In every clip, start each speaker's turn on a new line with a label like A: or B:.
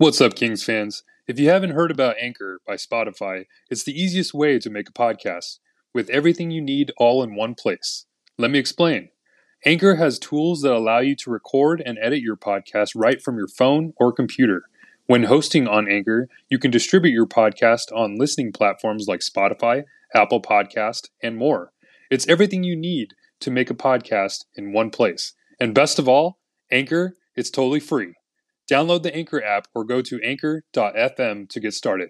A: What's up, Kings fans? If you haven't heard about Anchor by Spotify, it's the easiest way to make a podcast, with everything you need all in one place. Let me explain. Anchor has tools that allow you to record and edit your podcast right from your phone or computer. When hosting on Anchor, you can distribute your podcast on listening platforms like Spotify, Apple Podcast, and more. It's everything you need to make a podcast in one place. And best of all, Anchor, it's totally free. Download the Anchor app or go to anchor.fm to get started.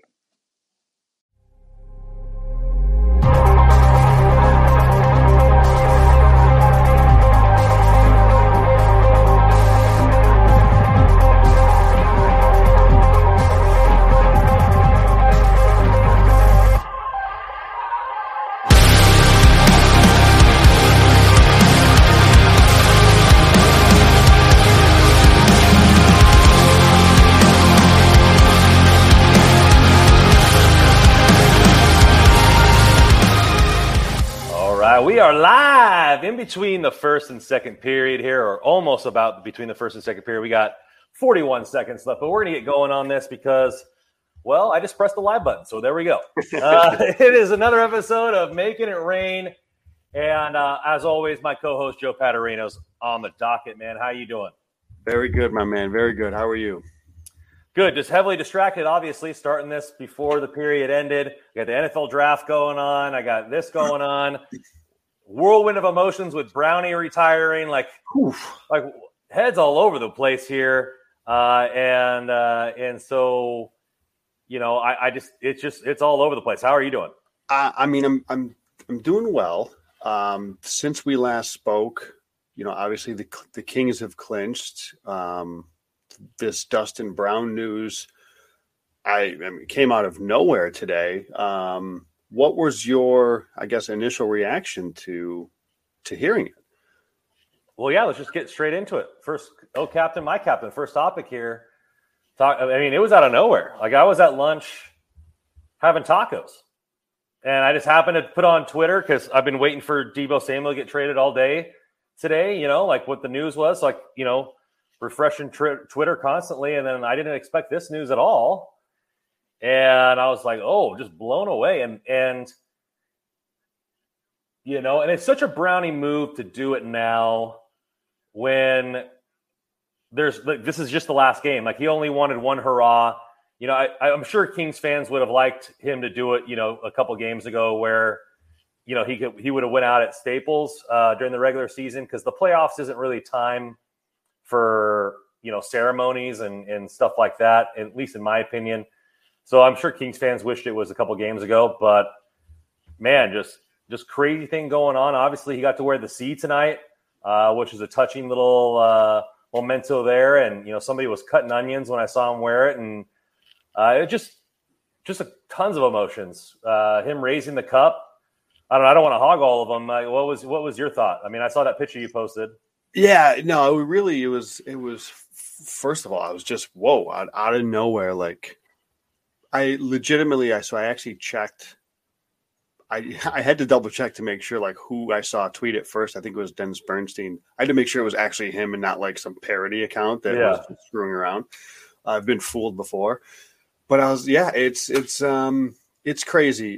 B: We are live in between the first and second period here, or almost about between the first and second period. We got 41 seconds left, but we're going to get going on this because, well, I just pressed the live button, so there we go. It is another episode of Making It Rain, and as always, my co-host Joe Patarino's on the docket, man. How you doing?
C: Very good, my man. Very good. How are you?
B: Good. Just heavily distracted, obviously, starting this before the period ended. We got the NFL draft going on. I got this going on. Whirlwind of emotions with Brownie retiring, like heads all over the place here, and so it's all over the place. How are you doing?
C: I'm doing well. Since we last spoke, obviously the Kings have clinched. This Dustin Brown news, came out of nowhere today. What was your, initial reaction to hearing it?
B: Well, yeah, let's just get straight into it. First, captain, my captain, first topic here. It was out of nowhere. Like, I was at lunch having tacos, and I just happened to put on Twitter because I've been waiting for Deebo Samuel to get traded all day today, like what the news was, refreshing Twitter constantly, and then I didn't expect this news at all. And I was like, just blown away. And it's such a Brownie move to do it now when this is just the last game. Like, he only wanted one hurrah. I'm sure Kings fans would have liked him to do it, a couple games ago where, he would have went out at Staples during the regular season, because the playoffs isn't really time for, ceremonies and stuff like that, at least in my opinion. So I'm sure Kings fans wished it was a couple games ago, but man, just crazy thing going on. Obviously, he got to wear the C tonight, which is a touching little memento there. And, somebody was cutting onions when I saw him wear it. And it just tons of emotions. Him raising the cup. I don't want to hog all of them. What was your thought? I saw that picture you posted.
C: Yeah, no, it was first of all, I was just, whoa, out of nowhere. Like, I actually checked. I had to double check to make sure who I saw tweet it first. I think it was Dennis Bernstein. I had to make sure it was actually him and not some parody account that was just screwing around. I've been fooled before, but it's crazy.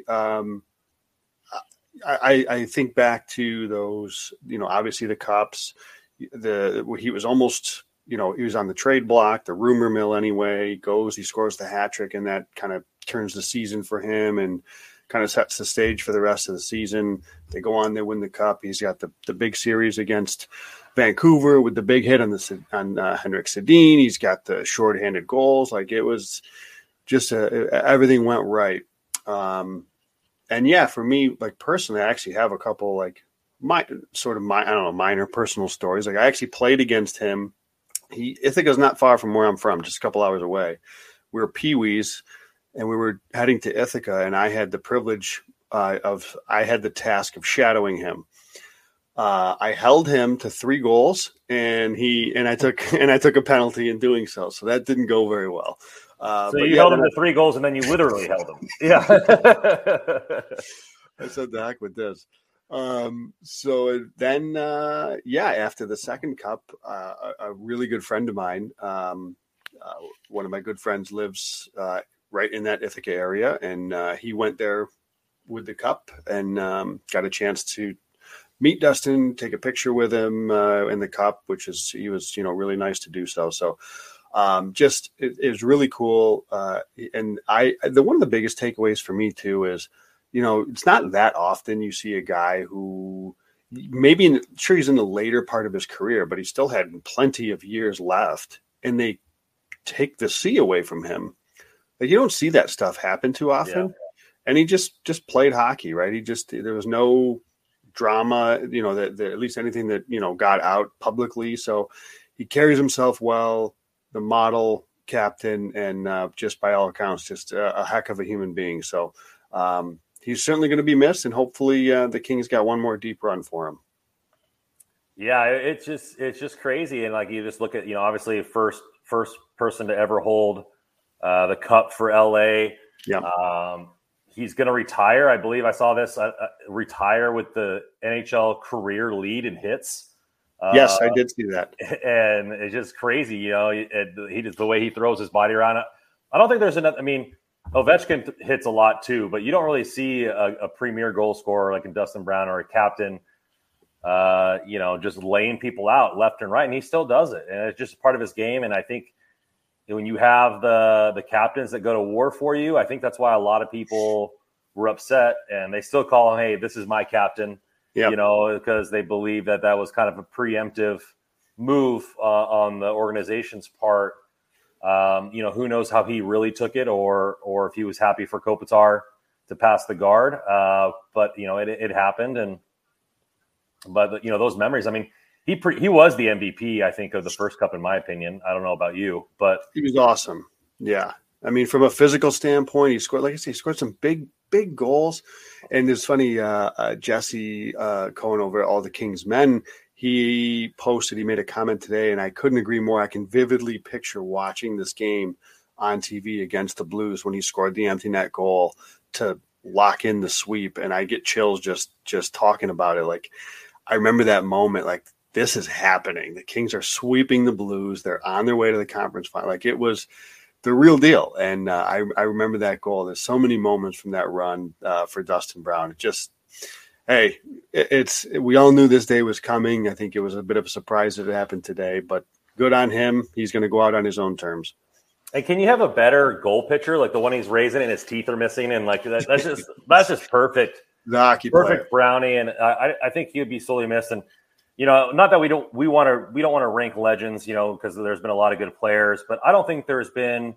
C: I think back to those, obviously the Cups, he was almost, he was on the trade block, the rumor mill anyway. He scores the hat trick, and that kind of turns the season for him and kind of sets the stage for the rest of the season. They go on, they win the Cup. He's got the big series against Vancouver with the big hit on Henrik Sedin. He's got the shorthanded goals. It was just everything went right. And yeah, for me, personally, I actually have a couple minor personal stories. I actually played against him. Ithaca's not far from where I'm from, just a couple hours away. We were peewees, and we were heading to Ithaca, and I had the privilege I had the task of shadowing him. I held him to 3 goals, and I took a penalty in doing so. So that didn't go very well.
B: So you held him to 3 goals, and then you literally held him. Yeah.
C: I said the heck with this. So then, after the second cup, a really good friend of mine one of my good friends lives right in that Ithaca area, and he went there with the cup and got a chance to meet Dustin, take a picture with him in the cup, he was really nice to do so. So it was really cool. And one of the biggest takeaways for me too is, it's not that often you see a guy who sure he's in the later part of his career, but he still had plenty of years left, and they take the C away from him. Like, you don't see that stuff happen too often. Yeah. And he just played hockey, right? There was no drama, that at least anything that, got out publicly. So he carries himself well, the model captain, and just by all accounts, just a heck of a human being. So he's certainly going to be missed, and hopefully the Kings got one more deep run for him.
B: Yeah, it's just crazy. And like, you just look at, obviously first person to ever hold the cup for LA.
C: Yeah.
B: He's going to retire. I believe I saw this retire with the NHL career lead in hits.
C: Yes, I did see that.
B: And it's just crazy. He just, the way he throws his body around it. I don't think there's enough. I mean, Ovechkin hits a lot too, but you don't really see a premier goal scorer like in Dustin Brown or a captain, just laying people out left and right. And he still does it. And it's just part of his game. And I think when you have the captains that go to war for you, I think that's why a lot of people were upset, and they still call him, hey, this is my captain, because they believe that was kind of a preemptive move on the organization's part. Who knows how he really took it, or if he was happy for Kopitar to pass the guard. But it happened. But those memories, I mean, he was the MVP, I think, of the first cup, in my opinion. I don't know about you, but
C: he was awesome. Yeah. I mean, from a physical standpoint, he scored, like I said, he scored some big goals. And it's funny, Jesse Cohen over at All the Kings Men, he made a comment today, and I couldn't agree more. I can vividly picture watching this game on TV against the Blues when he scored the empty net goal to lock in the sweep. And I get chills just talking about it. Like, I remember that moment, like, this is happening. The Kings are sweeping the Blues. They're on their way to the conference final. Like, it was the real deal. And I remember that goal. There's so many moments from that run for Dustin Brown. It just, hey, we all knew this day was coming. I think it was a bit of a surprise that it happened today, but good on him. He's going to go out on his own terms.
B: And can you have a better goal pitcher, like the one he's raising and his teeth are missing? And like, that's just perfect.
C: The hockey
B: perfect player. Brownie. And I think he would be sorely missed. And, not that we don't want to rank legends, because there's been a lot of good players, but I don't think there's been,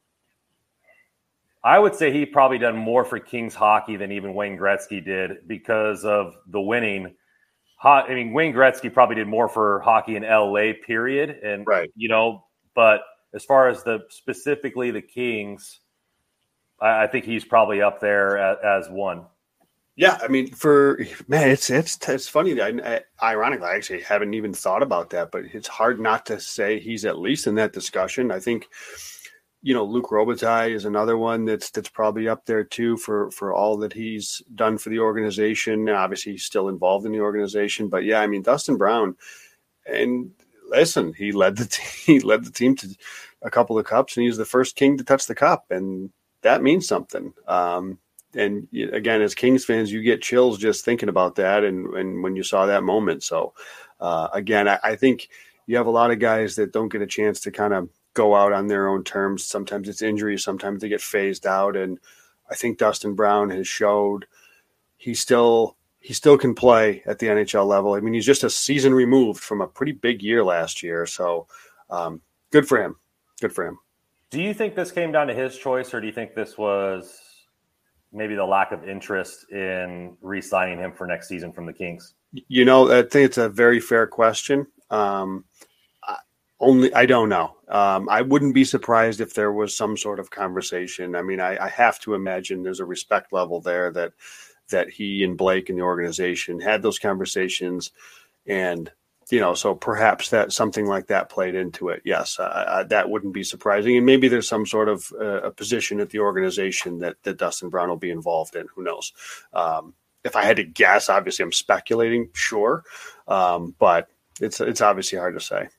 B: I would say he probably done more for Kings hockey than even Wayne Gretzky did because of the winning. I mean, Wayne Gretzky probably did more for hockey in LA, period. And,
C: right.
B: But as far as specifically the Kings, I think he's probably up there as one.
C: Yeah, I mean, it's funny that ironically, I actually haven't even thought about that, but it's hard not to say he's at least in that discussion. I think, Luc Robitaille is another one that's probably up there too for all that he's done for the organization. Obviously, he's still involved in the organization, but yeah, I mean, Dustin Brown, and listen, he led the team to a couple of cups, and he was the first King to touch the cup, and that means something. And again, as Kings fans, you get chills just thinking about that and when you saw that moment. So, again, I think you have a lot of guys that don't get a chance to kind of go out on their own terms. Sometimes it's injuries. Sometimes they get phased out. And I think Dustin Brown has showed he still can play at the NHL level. I mean, he's just a season removed from a pretty big year last year. So good for him. Good for him.
B: Do you think this came down to his choice, or do you think this was maybe the lack of interest in re-signing him for next season from the Kings?
C: I think it's a very fair question. I don't know. I wouldn't be surprised if there was some sort of conversation. I mean, I have to imagine there's a respect level there that he and Blake and the organization had those conversations, and so perhaps that something like that played into it. Yes, that wouldn't be surprising. And maybe there's some sort of a position at the organization that Dustin Brown will be involved in. Who knows? If I had to guess, obviously I'm speculating, sure. But it's obviously hard to say.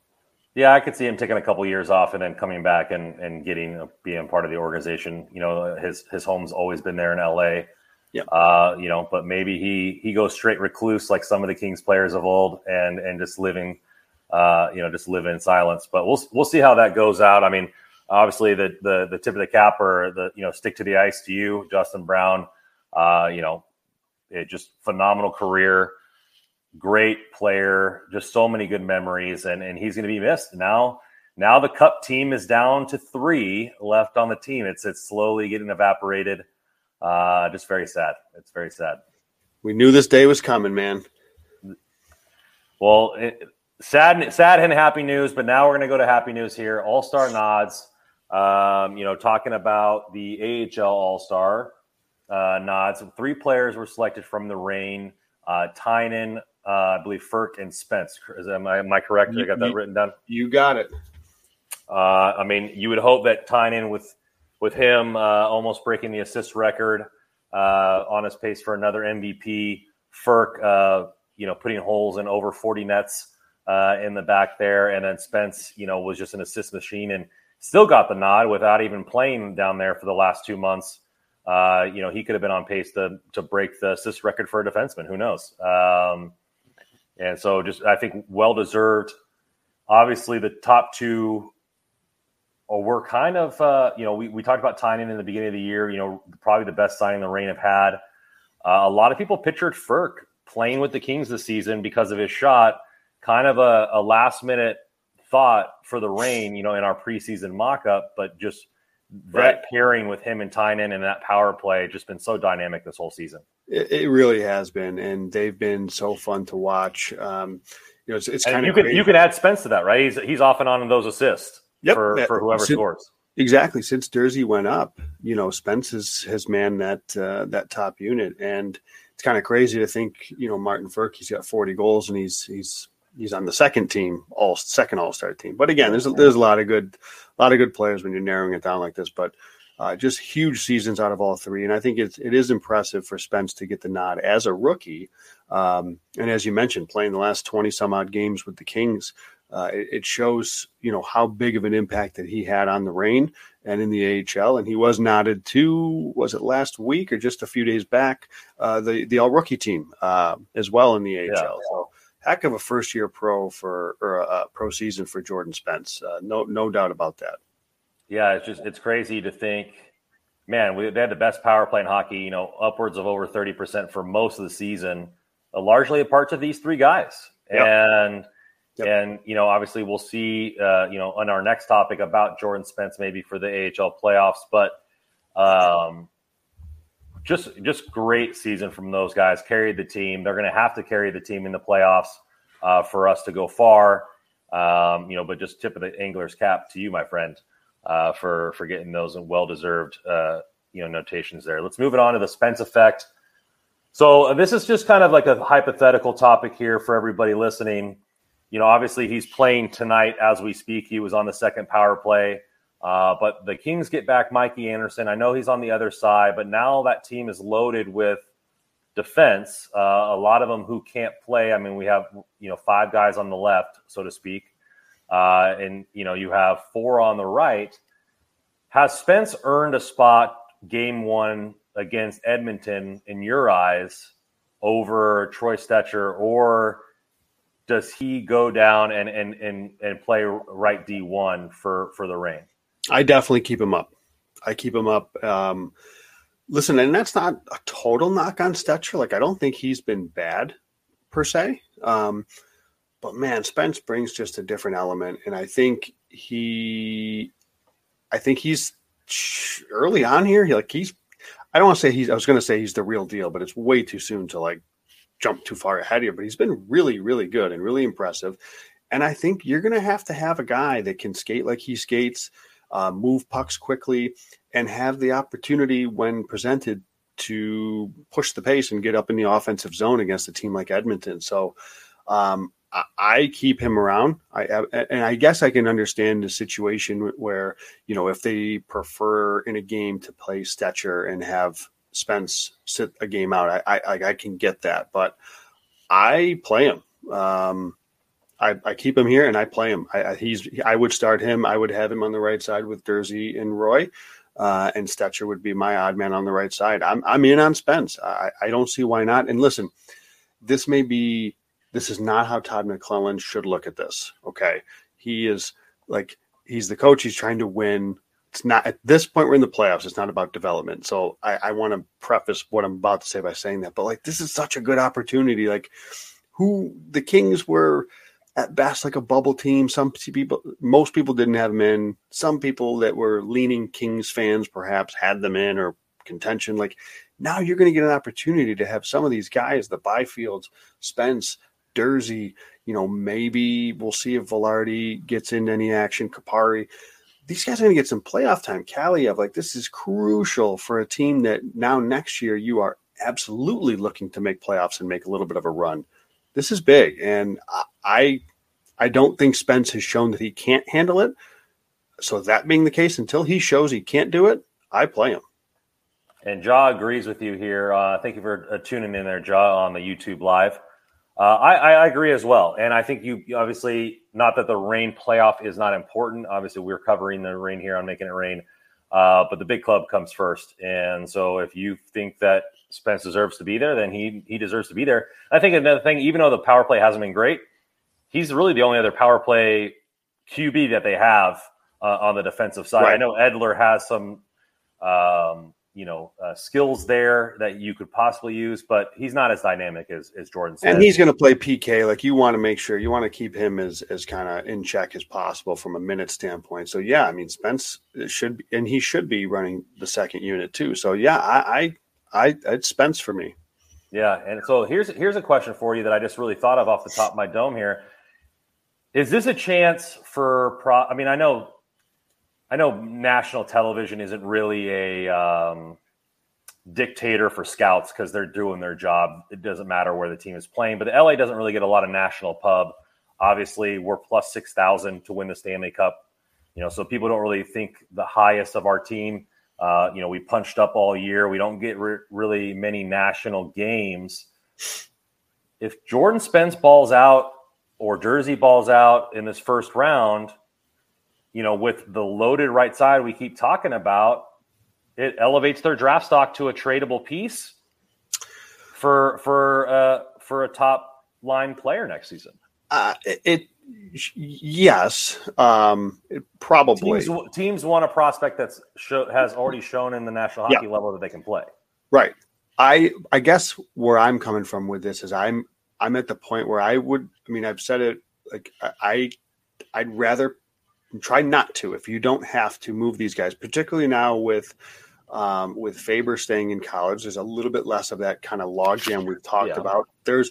B: Yeah, I could see him taking a couple years off and then coming back and being part of the organization. His home's always been there in LA.
C: Yeah.
B: But maybe he goes straight recluse like some of the Kings players of old and just living, just live in silence. But we'll see how that goes out. I mean, obviously the tip of the cap or stick to the ice to you, Justin Brown. It just phenomenal career, great player, just so many good memories, and he's going to be missed. Now the Cup team is down to 3 left on the team. It's slowly getting evaporated. Just very sad. It's very sad.
C: We knew this day was coming, man.
B: Well, sad and happy news, but now we're going to go to happy news here. All-Star nods. Talking about the AHL All-Star nods. 3 players were selected from the Reign. Tynan, I believe Ferk, and Spence. Am I correct? I got that written down.
C: You got it.
B: I mean, you would hope that Tynan with him almost breaking the assist record, on his pace for another MVP. Ferk, putting holes in over 40 nets in the back there, and then Spence, was just an assist machine and still got the nod without even playing down there for the last 2 months. He could have been on pace to break the assist record for a defenseman. Who knows? And so I think well-deserved. Obviously, the top 2 were kind of, we talked about Tynan in the beginning of the year, probably the best signing the Reign have had. A lot of people pictured Ferk playing with the Kings this season because of his shot, kind of a last-minute thought for the Reign, in our preseason mock-up, but just that pairing with him and Tynan and that power play just been so dynamic this whole season.
C: It really has been, and they've been so fun to watch. It's kind of
B: you can add Spence to that, right? He's off and on in those assists for whoever scores.
C: Exactly. Since Jersey went up, Spence has manned that top unit, and it's kind of crazy to think, Martin Ferk, he's got 40 goals and he's on the second All-Star team. But again, there's a lot of good players when you're narrowing it down like this. But just huge seasons out of all 3, and I think it is impressive for Spence to get the nod as a rookie. And as you mentioned, playing the last 20 some odd games with the Kings, it shows how big of an impact that he had on the Reign and in the AHL. And he was nodded to, was it last week or just a few days back, the all rookie team as well in the AHL.
B: Yeah.
C: So heck of a first year pro pro season for Jordan Spence. No doubt about that.
B: Yeah, it's crazy to think, man, they had the best power play in hockey, upwards of over 30% for most of the season, largely a part of these 3 guys. Yep. And obviously we'll see, on our next topic about Jordan Spence, maybe for the AHL playoffs, but just great season from those guys. Carried the team. They're going to have to carry the team in the playoffs for us to go far. But just tip of the angler's cap to you, my friend, for getting those well-deserved, notations there. Let's move it on to the Spence effect. So this is just kind of like a hypothetical topic here for everybody listening. Obviously he's playing tonight as we speak. He was on the second power play. But the Kings get back Mikey Anderson. I know he's on the other side, but now that team is loaded with defense. A lot of them who can't play. I mean, we have, 5 guys on the left, so to speak. And you have 4 on the right. Has Spence earned a spot game 1 against Edmonton in your eyes over Troy Stecher, or does he go down and play right D1 for the Reign?
C: I definitely keep him up. Listen, and that's not a total knock on Stecher. Like, I don't think he's been bad per se. But man, Spence brings just a different element. And I think he's early on here. I don't want to say I was going to say he's the real deal, but it's way too soon to jump too far ahead here. But he's been really, really good and really impressive. And I think you're going to have a guy that can skate like he skates, move pucks quickly, and have the opportunity when presented to push the pace and get up in the offensive zone against a team like Edmonton. So I keep him around. And I guess I can understand the situation where, if they prefer in a game to play Stecher and have Spence sit a game out, I can get that. But I play him. I keep him here and I play him. I would start him. I would have him on the right side with Durzi and Roy, and Stetcher would be my odd man on the right side. I'm in on Spence. I don't see why not. And listen, this is not how Todd McClellan should look at this. Okay, he's the coach. He's trying to win. It's not at this point. We're in the playoffs. It's not about development. So I want to preface what I'm about to say by saying that. But like, this is such a good opportunity. Like, who the Kings were at best like a bubble team. Most people didn't have them in. Some people that were leaning Kings fans perhaps had them in or contention. Like, now you're going to get an opportunity to have some of these guys, the Byfields, Spence, Durzi. Maybe we'll see if Velarde gets into any action. Kapari. These guys are going to get some playoff time. Kaliev, like, this is crucial for a team that now next year you are absolutely looking to make playoffs and make a little bit of a run. This is big, and I don't think Spence has shown that he can't handle it. So that being the case, until he shows he can't do it, I play him.
B: And Jaw agrees with you here. Thank you for tuning in there, Jaw, on the YouTube Live. I agree as well. And I think you obviously, not that the Reign playoff is not important. Obviously, we're covering the Reign here on Making It Rain. But the big club comes first. And so if you think that Spence deserves to be there, then he deserves to be there. I think another thing, even though the power play hasn't been great, he's really the only other power play QB that they have on the defensive side. Right. I know Edler has some skills there that you could possibly use, but he's not as dynamic as Jordan Smith.
C: And he's going to play PK. Like, you want to make sure you want to keep him as kind of in check as possible from a minute standpoint. So yeah, I mean, Spence should be, and he should be running the second unit too. So yeah, it's Spence for me.
B: Yeah, and so here's a question for you that I just really thought of off the top of my dome here. Is this a chance for I mean, I know national television isn't really a dictator for scouts because they're doing their job. It doesn't matter where the team is playing, but the LA doesn't really get a lot of national pub. Obviously, we're plus 6,000 to win the Stanley Cup. So people don't really think the highest of our team. We punched up all year. We don't get really many national games. If Jordan Spence balls out or Durzi balls out in this first round, with the loaded right side we keep talking about, it elevates their draft stock to a tradable piece for a top line player next season.
C: Yes, probably.
B: Teams want a prospect that's has already shown in the National Hockey level that they can play.
C: Right. I guess where I'm coming from with this is I'm at the point where I've said it, like, I'd rather try not to, if you don't have to, move these guys, particularly now with Faber staying in college. There's a little bit less of that kind of logjam we've talked about.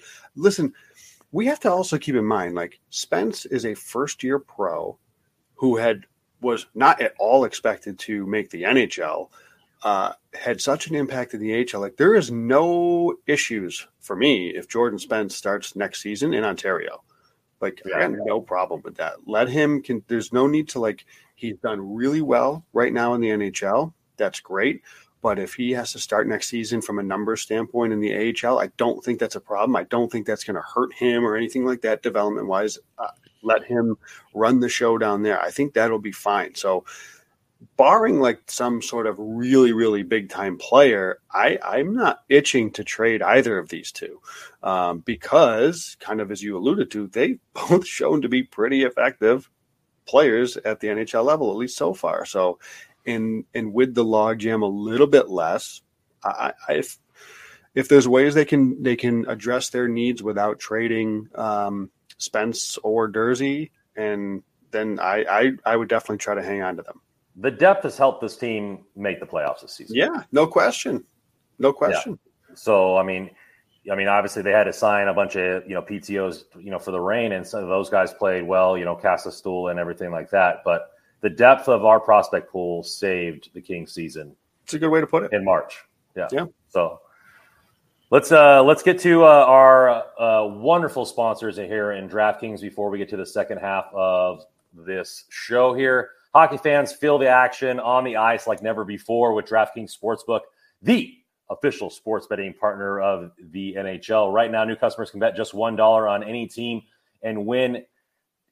C: We have to also keep in mind, like, Spence is a first-year pro who was not at all expected to make the NHL, had such an impact in the AHL. Like, there is no issues for me if Jordan Spence starts next season in Ontario. Like, I got no problem with that. Let him there's no need to, like, he's done really well right now in the NHL. That's great. But if he has to start next season from a numbers standpoint in the AHL, I don't think that's a problem. I don't think that's going to hurt him or anything like that development-wise. Let him run the show down there. I think that'll be fine. So barring, like, some sort of really, really big-time player, I'm not itching to trade either of these two because, kind of as you alluded to, they've both shown to be pretty effective players at the NHL level, at least so far. So and with the logjam a little bit less, if there's ways they can address their needs without trading Spence or Durzi, and then I would definitely try to hang on to them.
B: The depth has helped this team make the playoffs this season.
C: Yeah, no question. Yeah.
B: So I mean, obviously they had to sign a bunch of PTOs for the Reign, and some of those guys played well. Casastool and everything like that, but the depth of our prospect pool saved the Kings season.
C: It's a good way to put it.
B: In March. Yeah. So let's get to our wonderful sponsors here in DraftKings before we get to the second half of this show here. Hockey fans, feel the action on the ice like never before with DraftKings Sportsbook, the official sports betting partner of the NHL. Right now, new customers can bet just $1 on any team and win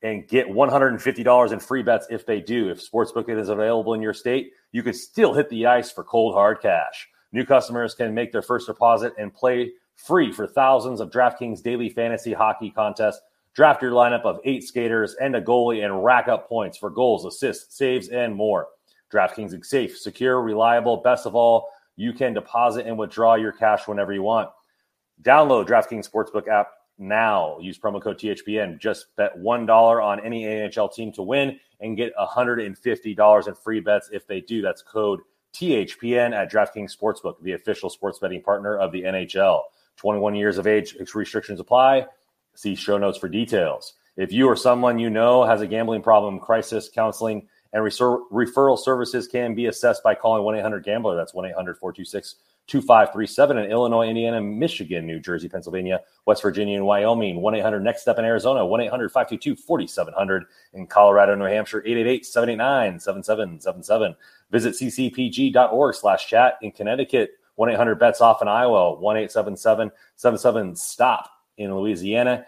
B: and get $150 in free bets if they do. If Sportsbook is available in your state, you can still hit the ice for cold, hard cash. New customers can make their first deposit and play free for thousands of DraftKings daily fantasy hockey contests. Draft your lineup of 8 skaters and a goalie and rack up points for goals, assists, saves, and more. DraftKings is safe, secure, reliable. Best of all, you can deposit and withdraw your cash whenever you want. Download DraftKings Sportsbook app now. Use promo code THPN. Just bet $1 on any NHL team to win and get $150 in free bets if they do. That's code THPN at DraftKings Sportsbook, the official sports betting partner of the NHL. 21 years of age, restrictions apply. See show notes for details. If you or someone you know has a gambling problem, crisis counseling and referral services can be assessed by calling 1-800-GAMBLER. That's 1-800-426-2537 in Illinois, Indiana, Michigan, New Jersey, Pennsylvania, West Virginia, and Wyoming. 1-800-NEXT-STEP in Arizona. 1-800-522-4700 in Colorado, New Hampshire. 888-789-7777. Visit ccpg.org/chat in Connecticut. 1-800-BETS-OFF in Iowa. 1-877-77-STOP in Louisiana.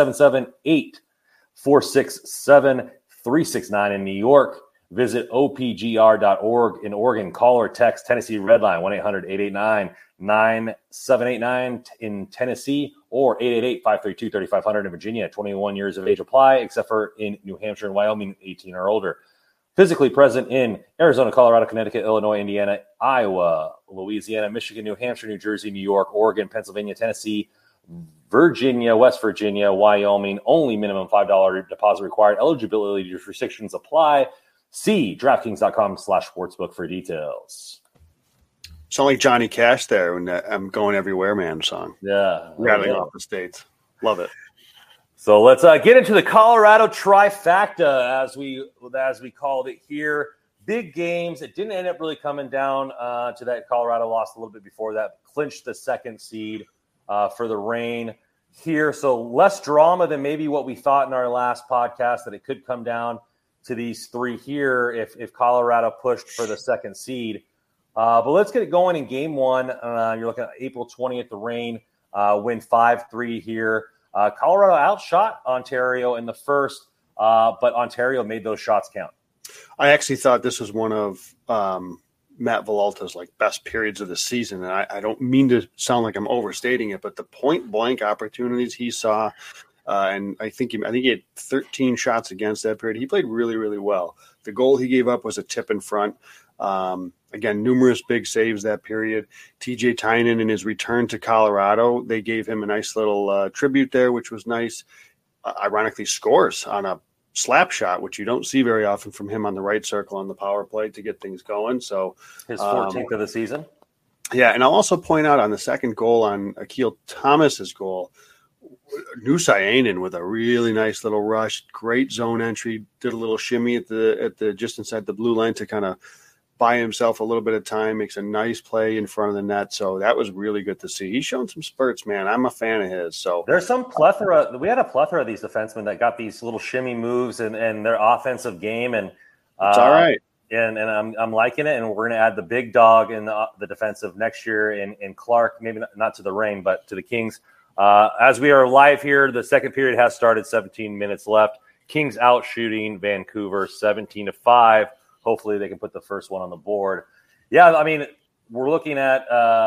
B: 877-8467-369 in New York. Visit opgr.org in Oregon. Call or text Tennessee Redline 1-800-889-9789 in Tennessee or 888-532-3500 in Virginia. 21 years of age apply, except for in New Hampshire and Wyoming, 18 or older. Physically present in Arizona, Colorado, Connecticut, Illinois, Indiana, Iowa, Louisiana, Michigan, New Hampshire, New Jersey, New York, Oregon, Pennsylvania, Tennessee, Virginia, West Virginia, Wyoming. Only minimum $5 deposit required. Eligibility restrictions apply. See DraftKings.com/sportsbook for details.
C: Sound like Johnny Cash there when I'm Going Everywhere Man song.
B: Yeah.
C: Rattling off the states. Love it.
B: So let's get into the Colorado trifecta, as we called it here. Big games. It didn't end up really coming down to that. Colorado lost a little bit before that. Clinched the second seed for the Reign here. So less drama than maybe what we thought in our last podcast, that it could come down to these three here if Colorado pushed for the second seed. But let's get it going in game one. You're looking at April 20th, the Reign win 5-3 here. Colorado outshot Ontario in the first, but Ontario made those shots count.
C: I actually thought this was one of Matt Villalta's best periods of the season. And I don't mean to sound like I'm overstating it, but the point blank opportunities he saw, and I think he had 13 shots against that period. He played really, really well. The goal he gave up was a tip in front. Again, numerous big saves that period. TJ Tynan, in his return to Colorado, they gave him a nice little tribute there, which was nice. Ironically, scores on a slap shot, which you don't see very often from him on the right circle on the power play to get things going. So
B: his 14th of the season.
C: Yeah, and I'll also point out on the second goal, on Akil Thomas's goal, Nusayainen with a really nice little rush, great zone entry, did a little shimmy at the just inside the blue line to kind of buy himself a little bit of time, makes a nice play in front of the net. So that was really good to see. He's shown some spurts, man. I'm a fan of his. So
B: there's some plethora. We had a plethora of these defensemen that got these little shimmy moves and their offensive game, and
C: it's all right.
B: And I'm liking it. And we're going to add the big dog in the defensive next year in Clark, maybe not to the Reign, but to the Kings. As we are live here, the second period has started. 17 minutes left. Kings out shooting Vancouver 17-5. Hopefully they can put the first one on the board. Yeah, I mean, we're looking at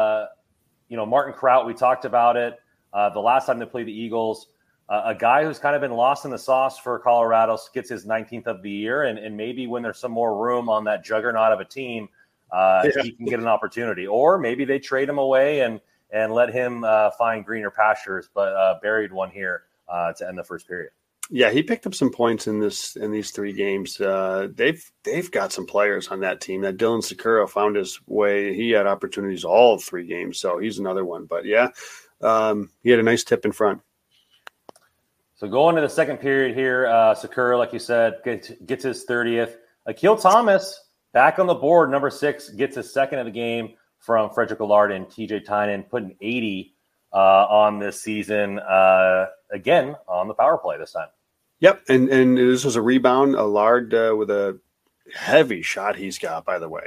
B: Martin Kraut. We talked about it the last time they played the Eagles. A guy who's kind of been lost in the sauce for Colorado, gets his 19th of the year, and maybe when there's some more room on that juggernaut of a team, he can get an opportunity. Or maybe they trade him away and let him find greener pastures, but buried one here to end the first period.
C: Yeah, he picked up some points in these three games. They've got some players on that team. That Dylan Sikura found his way. He had opportunities all 3 games, so he's another one. But yeah, he had a nice tip in front.
B: So going to the second period here, Sikura, like you said, gets his 30th. Akil Thomas back on the board, number 6, gets his second of the game from Frederick Allard and TJ Tynan, putting 80 on this season, again on the power play this time.
C: Yep, and this was a rebound. Allard with a heavy shot he's got, by the way,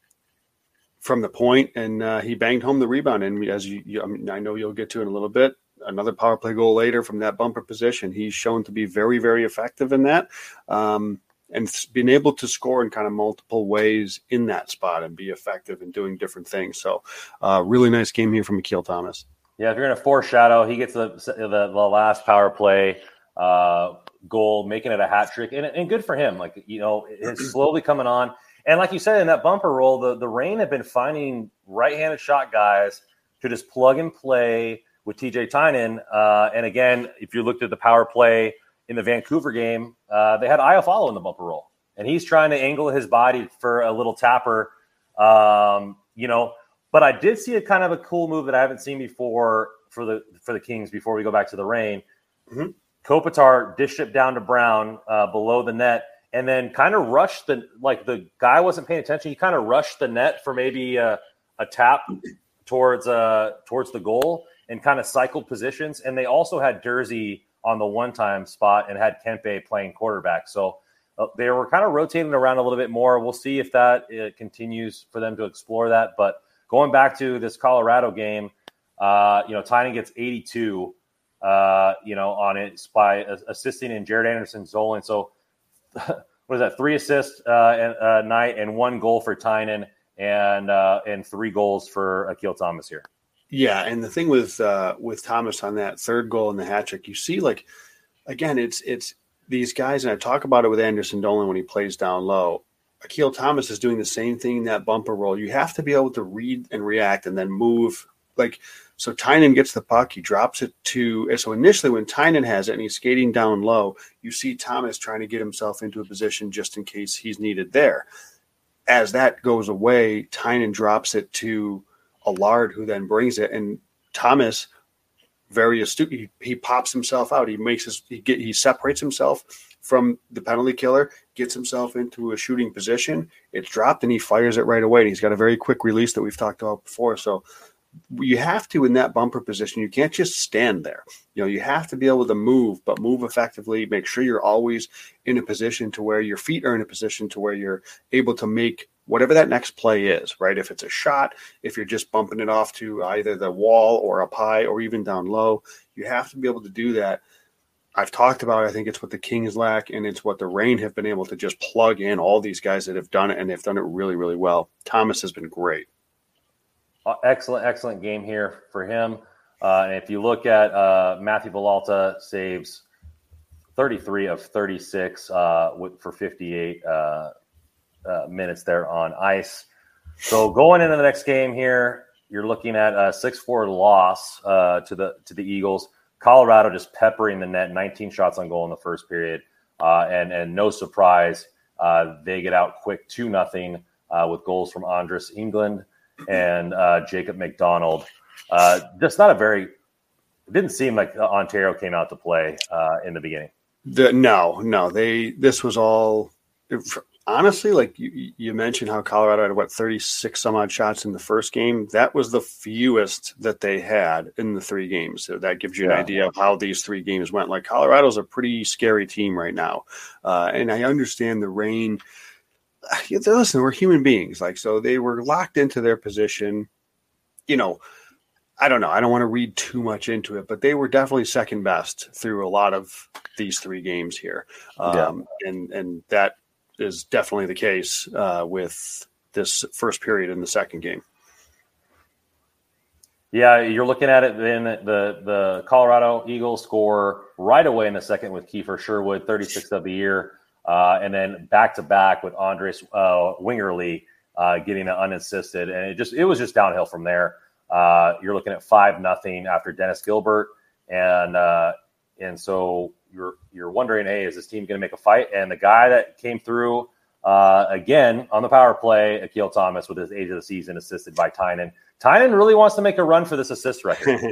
C: from the point, and he banged home the rebound. And as I know you'll get to in a little bit, another power play goal later from that bumper position. He's shown to be very, very effective in that. And being able to score in kind of multiple ways in that spot and be effective in doing different things. So really nice game here from Akil Thomas.
B: Yeah, if you're going to foreshadow, he gets the last power play goal, making it a hat trick, and good for him. Like, it's slowly coming on. And like you said, in that bumper roll, the Reign have been finding right-handed shot guys to just plug and play with TJ Tynan. And again, if you looked at the power play in the Vancouver game, they had Iafallo in the bumper roll, and he's trying to angle his body for a little tapper, But I did see a kind of a cool move that I haven't seen before for the Kings before we go back to the Reign.
C: Mm-hmm.
B: Kopitar dished it down to Brown below the net, and then kind of rushed the guy wasn't paying attention. He kind of rushed the net for maybe a tap towards the goal and kind of cycled positions. And they also had Durzi on the one-time spot and had Kempe playing quarterback. So they were kind of rotating around a little bit more. We'll see if that continues for them to explore that. But going back to this Colorado game, Tynan gets 82, on it by assisting in Jared Anderson-Zolan. So what is that? 3 assists a night and 1 goal for Tynan and 3 goals for Akil Thomas here.
C: Yeah, and the thing with Thomas on that third goal in the hat trick, you see, like, again, it's these guys, and I talk about it with Anderson-Dolan when he plays down low. Akil Thomas is doing the same thing in that bumper roll. You have to be able to read and react and then move. So Tynan gets the puck, he drops it so initially when Tynan has it and he's skating down low, you see Thomas trying to get himself into a position just in case he's needed there. As that goes away, Tynan drops it to Allard, who then brings it, and Thomas, very astute, he pops himself out. He separates himself from the penalty killer, gets himself into a shooting position. It's dropped, and he fires it right away. And he's got a very quick release that we've talked about before. So you have to, in that bumper position, you can't just stand there. You have to be able to move, but move effectively. Make sure you're always in a position to where your feet are in a position to where you're able to make whatever that next play is, right? If it's a shot, if you're just bumping it off to either the wall or up high or even down low, you have to be able to do that. I've talked about, I think it's what the Kings lack, and it's what the Reign have been able to just plug in all these guys that have done it, and they've done it really, really well. Thomas has been great.
B: Excellent game here for him. And if you look at Matthew Villalta saves 33 of 36 for 58 minutes there on ice. So going into the next game here, you're looking at a 6-4 loss to the Eagles. Colorado just peppering the net, 19 shots on goal in the first period, and no surprise, they get out quick 2-0 with goals from Andres England and Jacob McDonald. Just not it didn't seem like Ontario came out to play in the beginning. This was all. Honestly, like you mentioned how Colorado had, 36 some odd shots in the first game. That was the fewest that they had in the 3 games. So that gives you an idea of how these 3 games went. Like, Colorado's a pretty scary team right now. And I understand the Reign. Listen, we're human beings. So they were locked into their position. I don't know. I don't want to read too much into it, but they were definitely second best through a lot of these 3 games here. And that is definitely the case with this first period in the second game. Yeah, you're looking at it. Then the Colorado Eagles score right away in the second with Kiefer Sherwood, 36th of the year, and then back to back with Andres Wingerly getting it unassisted, and it was just downhill from there. You're looking at 5-0 after Dennis Gilbert, and so you're wondering, hey, is this team going to make a fight? And the guy that came through again on the power play, Akil Thomas, with his age of the season, assisted by Tynan. Tynan really wants to make a run for this assist record.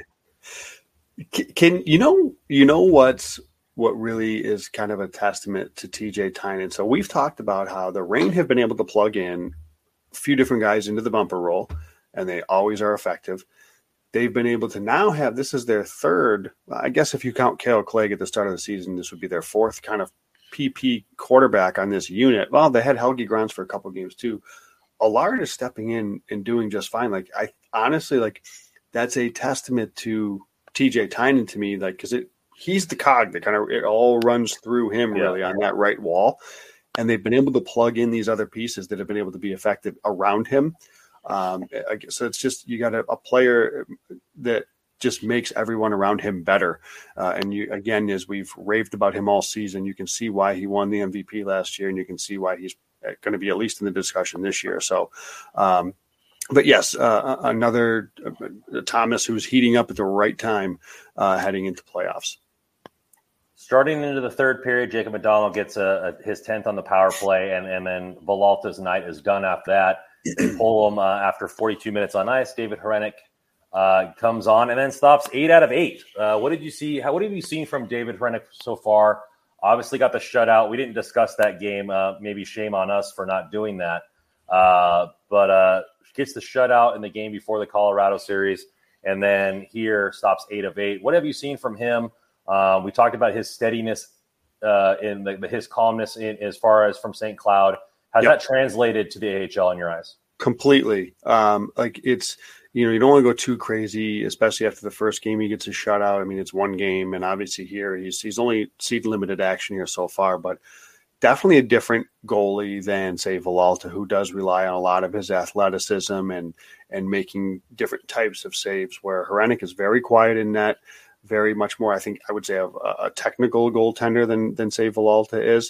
B: What
C: really is kind of a testament to TJ Tynan? So we've talked about how the Reign have been able to plug in a few different guys into the bumper roll, and they always are effective. They've been able to now have, this is their third, I guess if you count Kale Clegg at the start of the season, this would be their 4th kind of PP quarterback on this unit. Well, they had Helge Grans for a couple games too. Allard is stepping in and doing just fine. I honestly, that's a testament to TJ Tynan to me, like, because he's the cog that kind of it all runs through him really on that right wall, and they've been able to plug in these other pieces that have been able to be effective around him. So it's just you got a player that just makes everyone around him better. And you, again, as we've raved about him all season, you can see why he won the MVP last year, and you can see why he's going to be at least in the discussion this year. So, but yes, another Thomas who's heating up at the right time heading into playoffs.
B: Starting into the third period, Jacob McDonald gets his 10th on the power play, and then Villalta's night is done after that. They pull him after 42 minutes on ice. David Hrenak comes on and then stops 8 out of 8. What did you see? What have you seen from David Hrenak so far? Obviously got the shutout. We didn't discuss that game. Maybe shame on us for not doing that. But gets the shutout in the game before the Colorado series, and then here stops 8 of 8. What have you seen from him? We talked about his steadiness in his calmness as far as from St. Cloud. Has that translated to the AHL in your eyes?
C: Completely. Like it's, you don't want to go too crazy, especially after the first game he gets a shutout. I mean, it's one game, and obviously here he's only seen limited action here so far, but definitely a different goalie than, say, Villalta, who does rely on a lot of his athleticism and making different types of saves, where Hrenak is very quiet in net, very much more, I think, I would say, a technical goaltender than say, Villalta is.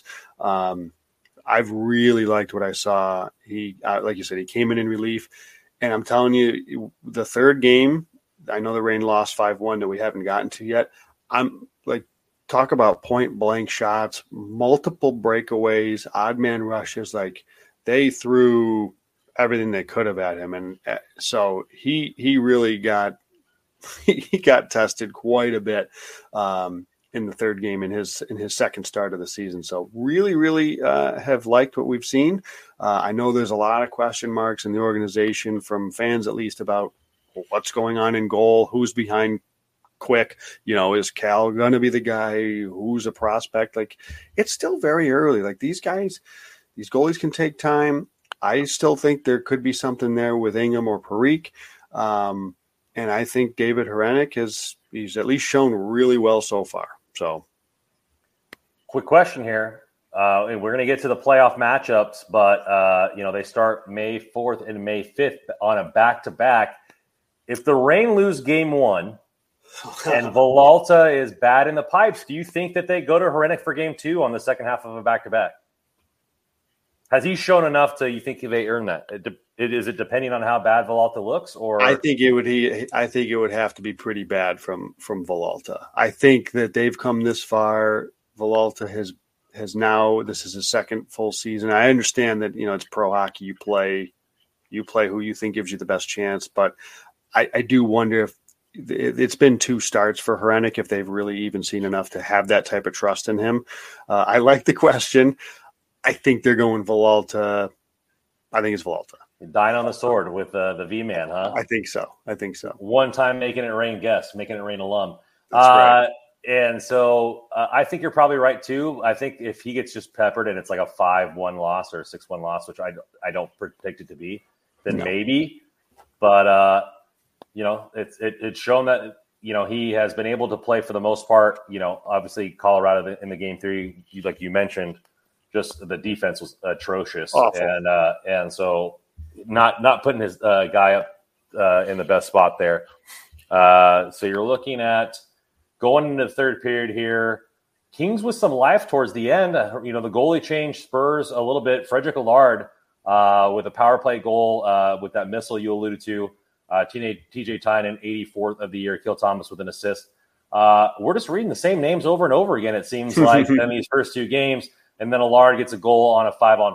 C: I've really liked what I saw. He, like you said, he came in relief. And I'm telling you, the third game, I know the Reign lost 5-1 that we haven't gotten to yet. I'm like, talk about point blank shots, multiple breakaways, odd man rushes. Like they threw everything they could have at him. And so he really got tested quite a bit in the third game in his second start of the season. So really have liked what we've seen. I know there's a lot of question marks in the organization from fans, at least, about what's going on in goal, who's behind Quick, is Cal going to be the guy, who's a prospect? Like, it's still very early. Like these goalies can take time. I still think there could be something there with Ingham or Parikh. And I think David Hrenak he's at least shown really well so far. So,
B: quick question here. And we're going to get to the playoff matchups, but, they start May 4th and May 5th on a back-to-back. If the Reign lose game one and Villalta is bad in the pipes, do you think that they go to Hrenak for game two on the second half of a back-to-back? Has he shown enough you think they earn that? Is it depending on how bad Villalta looks, or
C: I think it would have to be pretty bad from Villalta. I think that they've come this far. Villalta has now, this is his second full season. I understand that it's pro hockey. You play who you think gives you the best chance, but I do wonder if it's been 2 starts for Hrenak, if they've really even seen enough to have that type of trust in him. I like the question. I think they're going Villalta. I think it's Villalta.
B: Dying on the sword with the V-man, huh?
C: I think so.
B: One time making it rain guest, making it rain alum.
C: That's right.
B: And so I think you're probably right, too. I think if he gets just peppered and it's like a 5-1 loss or a 6-1 loss, which I don't predict it to be, then maybe. But, it's shown that, he has been able to play for the most part. Obviously Colorado in the game 3, like you mentioned, just the defense was atrocious. Awful. And so not putting his guy up in the best spot there. So you're looking at going into the third period here. Kings with some life towards the end. The goalie changed Spurs a little bit. Frederick Allard with a power play goal with that missile you alluded to. TJ Tynan, 84th of the year. Kiel Thomas with an assist. We're just reading the same names over and over again, it seems like, in these first 2 games. And then Allard gets a goal on a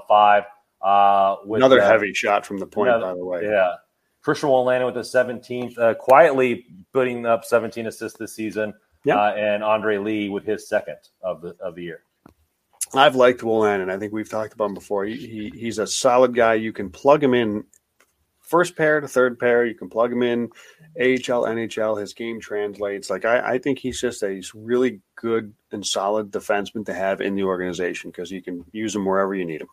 B: 5-on-5. With
C: another heavy shot from the point, by the way.
B: Yeah. Christian Wolanin with the 17th, quietly putting up 17 assists this season. Yeah. And Andre Lee with his second of the year.
C: I've liked Wolanin. I think we've talked about him before. He's a solid guy. You can plug him in first pair to third pair. You can plug him in AHL, NHL. His game translates. Like I think he's just a really good and solid defenseman to have in the organization, because you can use him wherever you need him.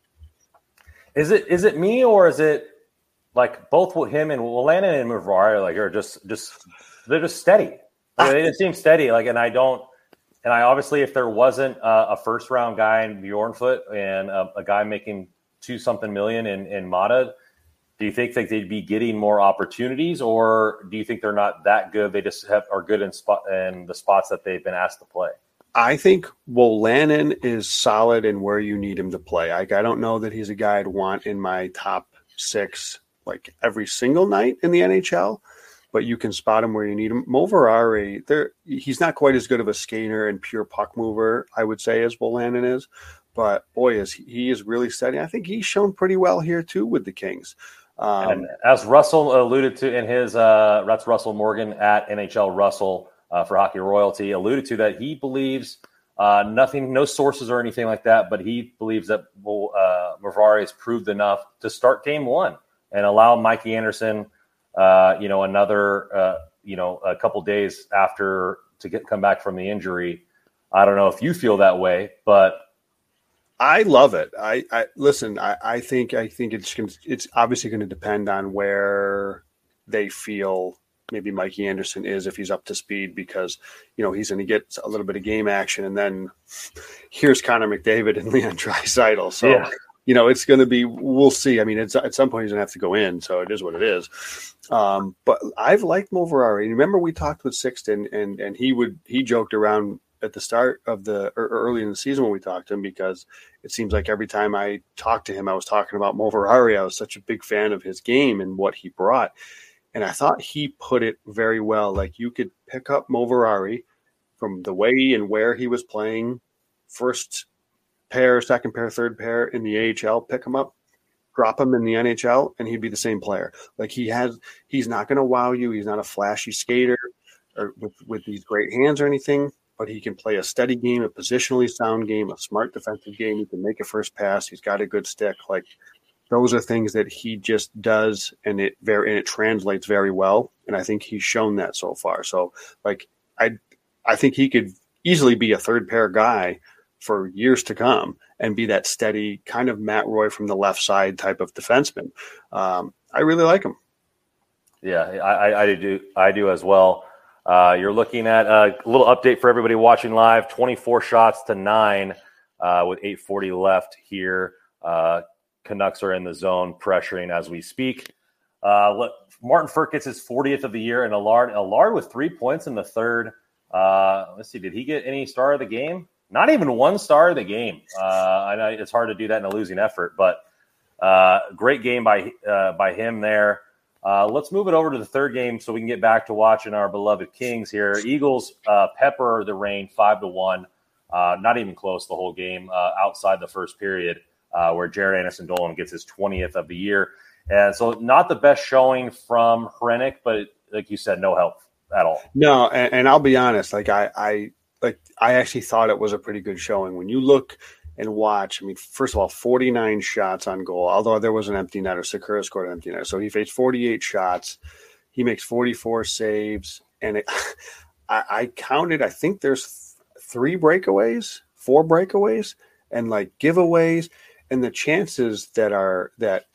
B: Is it me, or is it like both him and Wolanin and Mavrar are just they're just steady? They just seem steady. And I obviously, if there wasn't a first round guy in Bjornfoot and a guy making $2-something million in Mata, do you think that they'd be getting more opportunities, or do you think they're not that good? They just are good in the spots that they've been asked to play.
C: I think Wolanin is solid in where you need him to play. I don't know that he's a guy I'd want in my top 6 every single night in the NHL, but you can spot him where you need him. Mo Ferrari, he's not quite as good of a skater and pure puck mover, I would say, as Wolanin is, but boy, he is really steady. I think he's shown pretty well here too with the Kings.
B: And as Russell alluded to in his, that's Russell Morgan at NHL Russell for Hockey Royalty, alluded to that he believes no sources or anything like that, but he believes that Ferrari has proved enough to start game 1 and allow Mikey Anderson, another, a couple days after to come back from the injury. I don't know if you feel that way, but
C: I love it. I listen. I think it's obviously going to depend on where they feel maybe Mikey Anderson is, if he's up to speed, because he's going to get a little bit of game action, and then here's Connor McDavid and Leon Draisaitl. So
B: yeah.
C: It's going to be. We'll see. I mean, at some point he's going to have to go in, so it is what it is. But I've liked Mo Ferrari. Remember we talked with Sixton, and he joked around at the start of early in the season when we talked to him, because it seems like every time I talked to him, I was talking about Mo Ferrari. I was such a big fan of his game and what he brought. And I thought he put it very well. You could pick up Mo Ferrari from the way and where he was playing, first pair, second pair, third pair in the AHL, pick him up, drop him in the NHL, and he'd be the same player. He's not going to wow you. He's not a flashy skater or with these great hands or anything, but he can play a steady game, a positionally sound game, a smart defensive game. He can make a first pass. He's got a good stick. Those are things that he just does, and it translates very well. And I think he's shown that so far. So, I think he could easily be a third pair guy for years to come and be that steady kind of Matt Roy from the left side type of defenseman. I really like him.
B: Yeah, I do as well. You're looking at a little update for everybody watching live, 24 shots to 9 with 8:40 left here. Canucks are in the zone, pressuring as we speak. Martin Furt gets his 40th of the year, and Allard with 3 points in the third. Let's see, did he get any star of the game? Not even one star of the game. I know it's hard to do that in a losing effort, but great game by him there. Let's move it over to the third game so we can get back to watching our beloved Kings here. Eagles pepper the Reign 5-1. Not even close the whole game outside the first period, where Jared Anderson-Dolan gets his 20th of the year. And so not the best showing from Hrenak, but like you said, no help at all.
C: No, and I'll be honest, I actually thought it was a pretty good showing. When you look and watch, I mean, first of all, 49 shots on goal, although there was an empty netter. Sakura scored an empty netter. So he faced 48 shots. He makes 44 saves. And I counted, I think there's 4 breakaways, and giveaways. And the chances that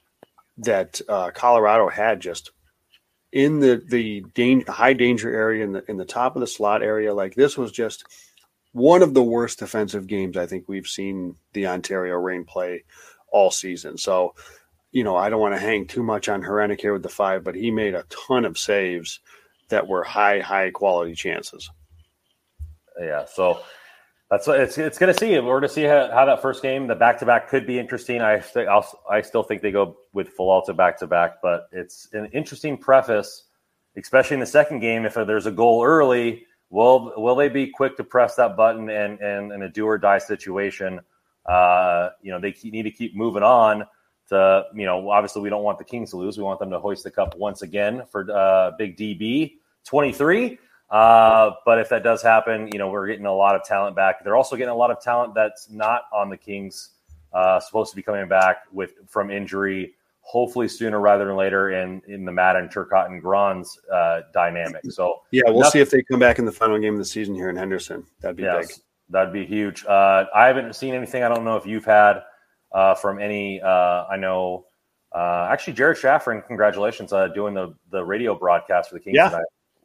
C: Colorado had just in the high danger area in the top of the slot area, this was just one of the worst defensive games I think we've seen the Ontario Reign play all season. So, I don't want to hang too much on Hrenak here with the 5, but he made a ton of saves that were high quality chances.
B: Yeah, so it's going to see. We're going to see how that first game, the back-to-back, could be interesting. I still think they go with full Alta back-to-back, but it's an interesting preface, especially in the second game. If there's a goal early, will they be quick to press that button and in a do or die situation? They need to keep moving on. Obviously we don't want the Kings to lose. We want them to hoist the cup once again for Big DB 23. But if that does happen, we're getting a lot of talent back. They're also getting a lot of talent that's not on the Kings, supposed to be coming back from injury, hopefully sooner rather than later in the Madden, Turcotte, and Grans dynamic. So
C: yeah, we'll see if they come back in the final game of the season here in Henderson. That'd be big.
B: That'd be huge. I haven't seen anything. I don't know if you've had from any. I know actually Jared Shaffrin, congratulations, doing the radio broadcast for the Kings tonight.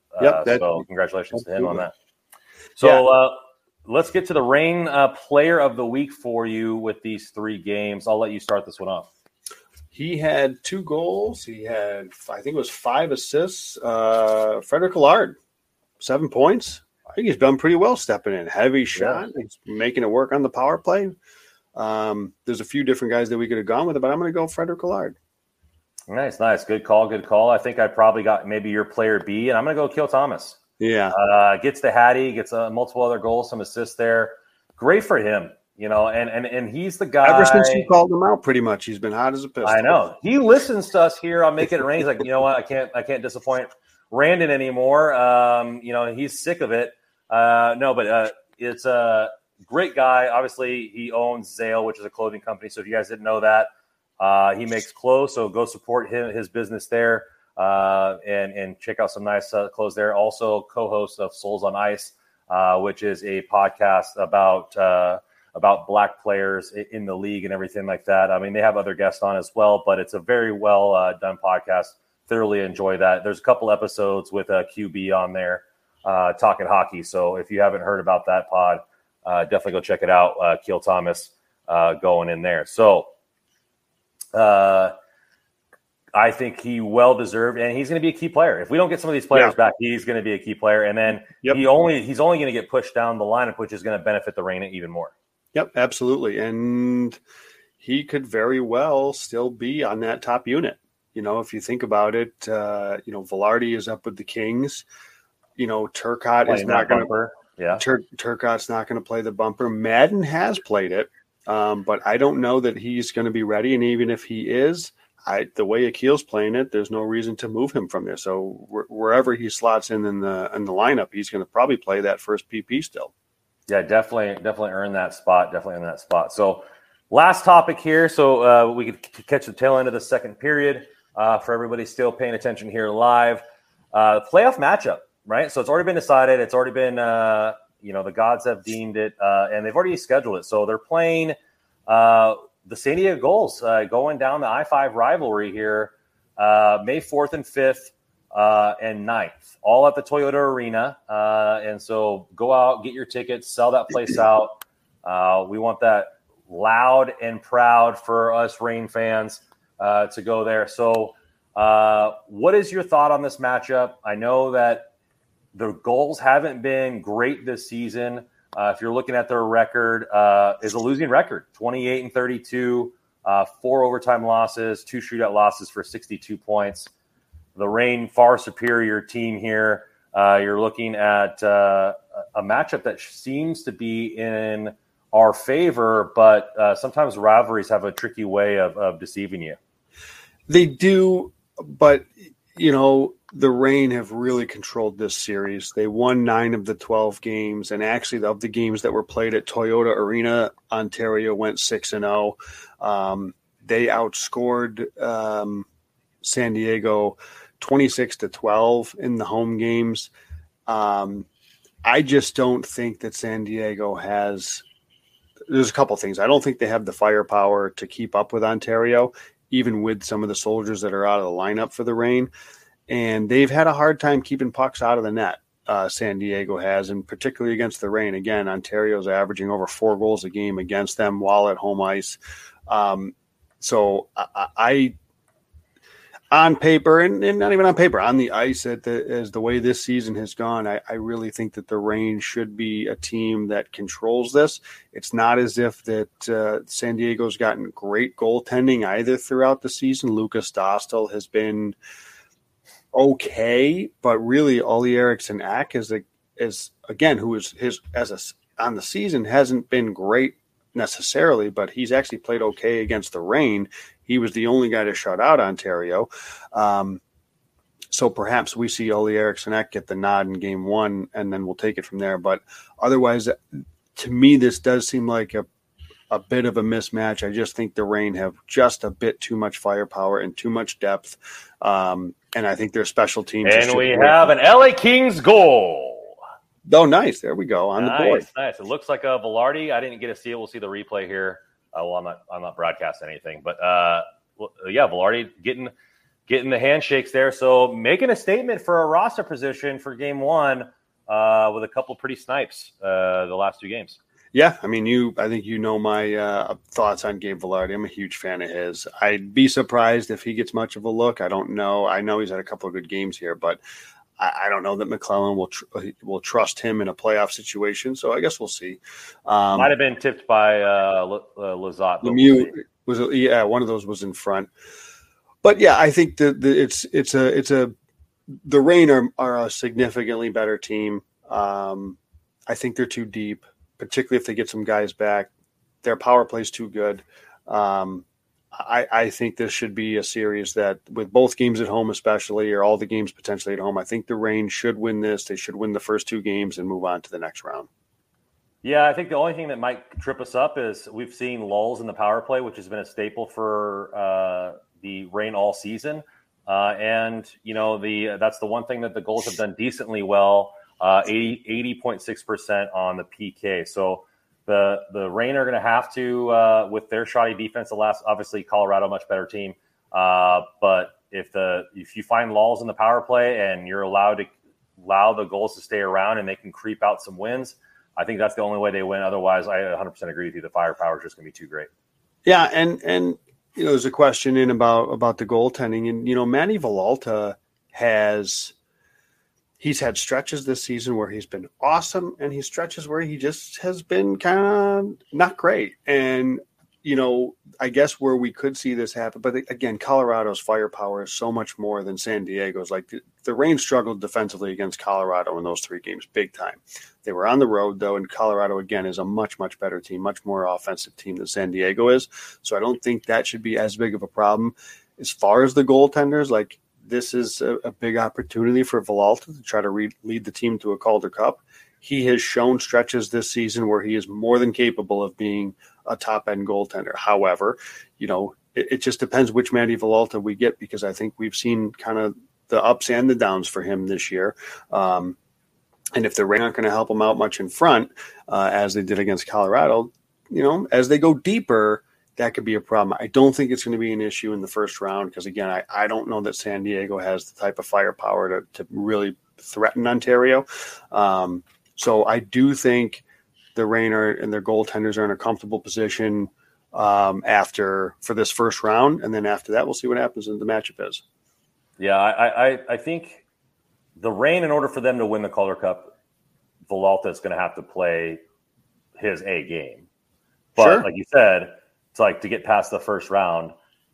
B: So congratulations to him on that. So let's get to the Reign player of the week for you with these 3 games. I'll let you start this one off.
C: He had 2 goals. He had, I think it was 5 assists. Frederick Allard, 7 points. I think he's done pretty well stepping in. Heavy shot. Yeah. He's making it work on the power play. There's a few different guys that we could have gone with it, but I'm going to go Frederick Allard.
B: Nice. Good call. I think I probably got maybe your player B, and I'm going to go Keel Thomas.
C: Yeah.
B: Gets the Hattie, gets multiple other goals, some assists there. Great for him. And he's the guy.
C: Ever since you called him out, pretty much, he's been hot as a pistol.
B: I know. He listens to us here on Make It Rain. He's like, you know what? I can't disappoint Randon anymore. He's sick of it. It's a great guy. Obviously, he owns Zale, which is a clothing company. So if you guys didn't know that, he makes clothes. So go support his business there and check out some nice clothes there. Also, co-host of Souls on Ice, which is a podcast about black players in the league and everything like that. I mean, they have other guests on as well, but it's a very well done podcast. Thoroughly enjoy that. There's a couple episodes with a QB on there talking hockey. So if you haven't heard about that pod, definitely go check it out. Keel Thomas going in there. So I think he well deserved, and he's going to be a key player. If we don't get some of these players back, he's going to be a key player. And then he's only going to get pushed down the lineup, which is going to benefit the Reign even more.
C: Yep, absolutely. And he could very well still be on that top unit. If you think about it, Velarde is up with the Kings. Turcotte is not going to. Yeah, Turcotte's not going to play the bumper. Madden has played it, but I don't know that he's going to be ready. And even if he is, the way Akil's playing it, there's no reason to move him from there. So wherever he slots in the lineup, he's going to probably play that first PP still.
B: Yeah, definitely earn that spot. So last topic here, so we could catch the tail end of the second period for everybody still paying attention here live. Playoff matchup, right? So it's already been decided. It's already been, the gods have deemed it, and they've already scheduled it. So they're playing the San Diego Gulls going down the I-5 rivalry here, May 4th and 5th and 9th, all at the Toyota Arena. And so go out, get your tickets, sell that place out. We want that loud and proud for us Reign fans to go there. So what is your thought on this matchup? I know that the Gulls haven't been great this season. If you're looking at their record, is a losing record, 28-32, 4 overtime losses, 2 shootout losses for 62 points. The Reign, far superior team here. You're looking at a matchup that seems to be in our favor, but sometimes rivalries have a tricky way of deceiving you.
C: They do, but, the Reign have really controlled this series. They won 9 of the 12 games, and actually of the games that were played at Toyota Arena, Ontario went 6-0. They outscored San Diego 26-12 in the home games. I just don't think that San Diego has – there's a couple things. I don't think they have the firepower to keep up with Ontario, even with some of the soldiers that are out of the lineup for the Reign. And they've had a hard time keeping pucks out of the net, San Diego has, and particularly against the Reign. Again, Ontario's averaging over 4 goals a game against them while at home ice. So I on paper, and not even on paper, on the ice, as the way this season has gone, I really think that the Reign should be a team that controls this. It's not as if that San Diego's gotten great goaltending either throughout the season. Lucas Dostal has been okay, but really Ollie Eriksson Ek is again, who is on the season hasn't been great necessarily, but he's actually played okay against the Reign. He was the only guy to shut out Ontario. So perhaps we see Ollie Eriksson Ek get the nod in game 1, and then we'll take it from there. But otherwise, to me, this does seem like a bit of a mismatch. I just think the Reign have just a bit too much firepower and too much depth. And I think their special teams.
B: And we have an LA Kings goal.
C: Oh, nice. There we go on the board.
B: Nice. It looks like a Velarde. I didn't get to see it. We'll see the replay here. I'm not broadcasting anything, but Velarde getting getting the handshakes there. So making a statement for a roster position for game one with a couple pretty snipes the last 2 games.
C: Yeah, I mean, I think you know my thoughts on Gabe Vilardi. I'm a huge fan of his. I'd be surprised if he gets much of a look. I don't know. I know he's had a couple of good games here, but I don't know that McClellan will trust him in a playoff situation. So I guess we'll see.
B: Might have been tipped by Lizotte.
C: Lemieux was one of those was in front. But yeah, I think the Reign are a significantly better team. I think they're too deep, particularly if they get some guys back. Their power play is too good. I think this should be a series that, with both games at home especially, or all the games potentially at home, I think the Reign should win this. They should win the first 2 games and move on to the next round.
B: Yeah, I think the only thing that might trip us up is we've seen lulls in the power play, which has been a staple for the Reign all season. And, that's the one thing that the goals have done decently well, 80.6% on the PK. So the Reign are going to have to, with their shoddy defense, obviously Colorado, much better team. But if you find lulls in the power play and you're allow the goals to stay around and they can creep out some wins, I think that's the only way they win. Otherwise, I 100% agree with you. The firepower is just going to be too great.
C: Yeah, and there's a question in about the goaltending, and Manny Villalta he's had stretches this season where he's been awesome, and he's stretches where he just has been kind of not great. And I guess where we could see this happen, but again, Colorado's firepower is so much more than San Diego's. Like the Reign struggled defensively against Colorado in those 3 games, big time. They were on the road though, and Colorado again is a much, much better team, much more offensive team than San Diego is. So I don't think that should be as big of a problem. As far as the goaltenders, like this is a big opportunity for Villalta to try to lead the team to a Calder Cup. He has shown stretches this season where he is more than capable of being a top-end goaltender. However, it just depends which Manny Villalta we get, because I think we've seen kind of the ups and the downs for him this year. And if the Reign aren't going to help him out much in front, as they did against Colorado, as they go deeper, that could be a problem. I don't think it's going to be an issue in the first round because, again, I don't know that San Diego has the type of firepower to really threaten Ontario. So I do think the Reign and their goaltenders are in a comfortable position for this first round, and then after that, we'll see what happens in the matchup is.
B: Yeah, I think the Reign, in order for them to win the Calder Cup, Villalta is going to have to play his A game. But
C: sure.
B: Like you said, it's like to get past the first round,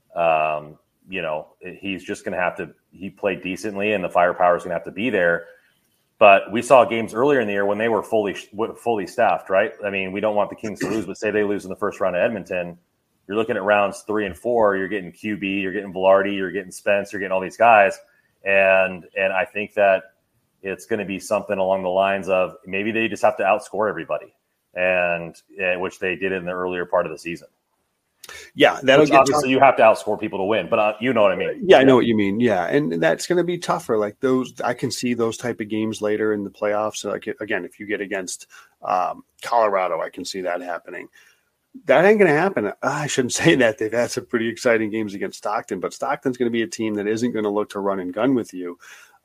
B: he's just going to have to – he played decently, and the firepower is going to have to be there. But we saw games earlier in the year when they were fully staffed, right? I mean, we don't want the Kings to lose, but say they lose in the first round of Edmonton, you're looking at rounds 3 and 4. You're getting QB, you're getting Vilardi, you're getting Spence, you're getting all these guys, and I think that it's going to be something along the lines of maybe they just have to outscore everybody, and which they did in the earlier part of the season.
C: Yeah, that'll get
B: obviously you have to outscore people to win, but you know what I mean.
C: Yeah, I know what you mean. Yeah, and that's going to be tougher. Like those, I can see those type of games later in the playoffs. Like again, if you get against Colorado, I can see that happening. That ain't going to happen. I shouldn't say that. They've had some pretty exciting games against Stockton, but Stockton's going to be a team that isn't going to look to run and gun with you.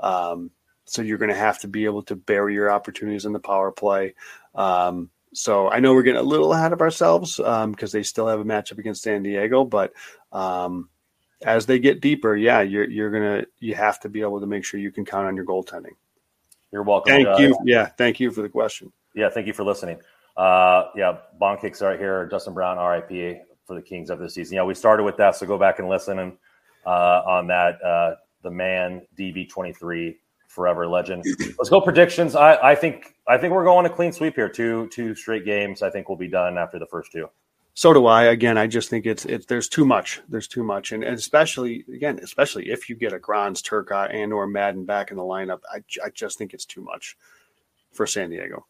C: So you're going to have to be able to bury your opportunities in the power play. So I know we're getting a little ahead of ourselves because they still have a matchup against San Diego, but as they get deeper, yeah, you have to be able to make sure you can count on your goaltending.
B: You're welcome.
C: Thank you. Yeah, thank you for the question.
B: Yeah, thank you for listening. Bond Kicks right here. Dustin Brown, RIP for the Kings of the season. Yeah, we started with that, so go back and listen on that. The man DV23. Forever legend. Let's go predictions. I think we're going a clean sweep here. Two straight games. I think we'll be done after the first 2.
C: So do I. Again, I just think it's there's too much. There's too much, and especially if you get a Grans, Turcotte, and or Madden back in the lineup, I just think it's too much for San Diego.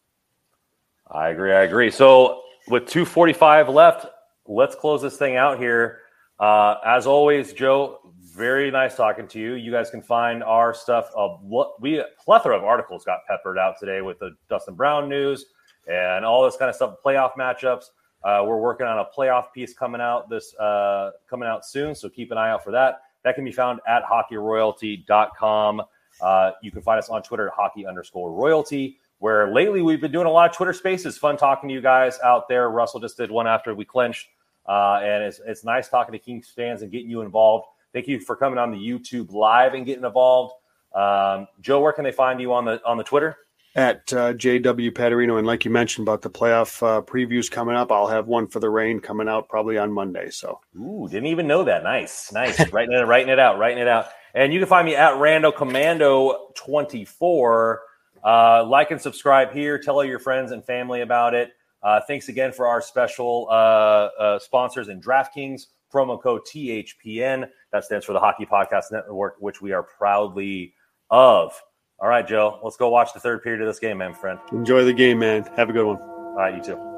B: I agree. So with 2:45 left, let's close this thing out here. As always, Joe, very nice talking to you. You guys can find our stuff. A plethora of articles got peppered out today with the Dustin Brown news and all this kind of stuff, playoff matchups. We're working on a playoff piece coming out soon, so keep an eye out for that. that can be found at hockeyroyalty.com. You can find us on Twitter at hockey_royalty, where lately we've been doing a lot of Twitter spaces. Fun talking to you guys out there. Russell just did one after we clinched. And it's nice talking to Kings fans and getting you involved. Thank you for coming on the YouTube live and getting involved. Joe, where can they find you on the Twitter?
C: At JW Paterino. And like you mentioned about the playoff previews coming up, I'll have one for the Reign coming out probably on Monday. So,
B: didn't even know that. Nice. writing it out. And you can find me at Rando Commando 24. Like and subscribe here. Tell all your friends and family about it. Thanks again for our special sponsors in DraftKings. Promo code THPN. That stands for the Hockey Podcast Network, which we are proudly of. All right, Joe, let's go watch the third period of this game, man, friend.
C: Enjoy the game, man. Have a good one.
B: All right, you too.